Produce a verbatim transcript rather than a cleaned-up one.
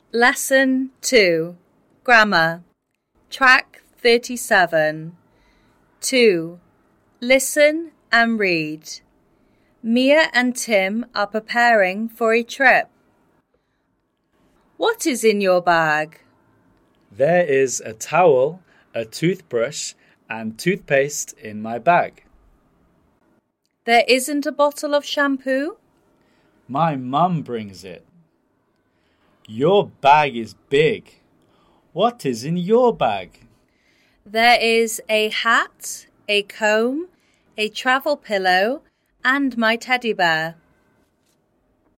Lesson two. Grammar. Track thirty-seven. two. Listen and read. Mia and Tim are preparing for a trip. What is in your bag? There is a towel, a toothbrush, and toothpaste in my bag. There isn't a bottle of shampoo? My mum brings it. Your bag is big. What is in your bag? There is a hat, a comb, a travel pillow, and my teddy bear.